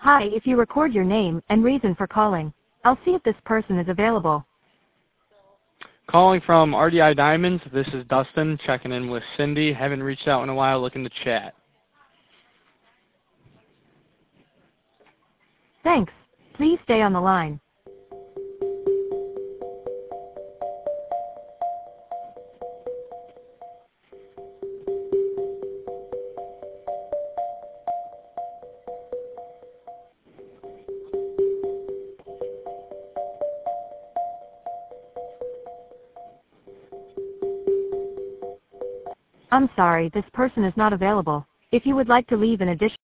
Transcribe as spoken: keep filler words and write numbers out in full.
Hi, if you record your name and reason for calling, I'll see if this person is available. Calling from R D I Diamonds. This is Dustin checking in with Cindy. Haven't reached out in a while, looking to chat. Thanks. Please stay on the line. I'm sorry, this person is not available. If you would like to leave an additional